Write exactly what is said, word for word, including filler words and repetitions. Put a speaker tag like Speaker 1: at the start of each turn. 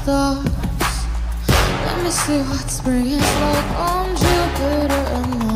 Speaker 1: thoughts. Let me see what spring is like on Jupiter and Mars.